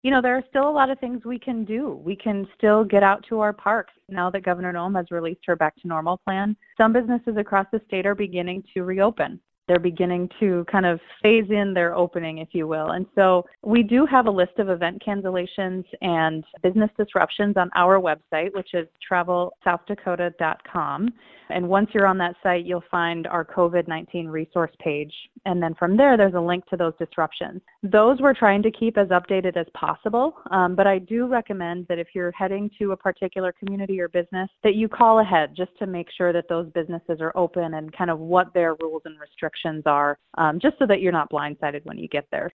There are still a lot of things we can do. We can still get out to our parks now that Governor Nome has released her back to normal plan. Some businesses across the state are beginning to reopen. They're beginning to kind of phase in their opening, if you will. And so we do have a list of event cancellations and business disruptions on our website, which is travelsouthdakota.com. And once you're on that site, you'll find our COVID-19 resource page. And then from there's a link to those disruptions. Those we're trying to keep as updated as possible. But I do recommend that if you're heading to a particular community or business, that you call ahead just to make sure that those businesses are open and kind of what their rules and restrictions are, just so that you're not blindsided when you get there.